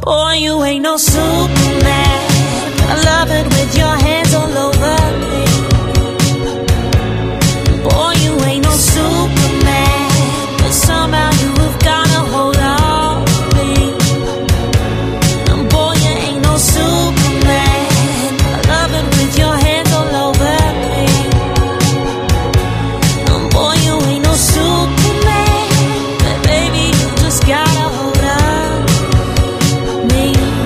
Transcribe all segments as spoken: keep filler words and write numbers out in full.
Boy, you ain't no Superman. I love it with your hands all over me. Boy, you ain't no Superman, but somehow you have got a hold on me. And boy, you ain't no Superman. I love it with your hands all over me. And boy, you ain't no Superman, but baby, you just got a hold on me.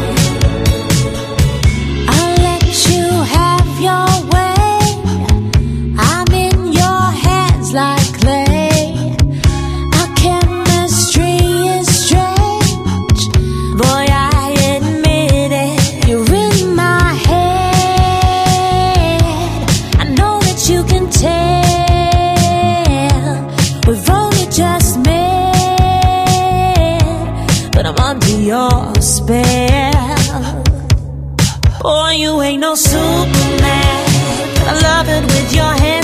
I'll let you have your way. I'm in your hands like clay. Our chemistry is strange. Boy, I admit it. You're in my head. I know that you can tell we've only just met, but I'm under your spell. Boy, you ain't no Superman. I love it with your hands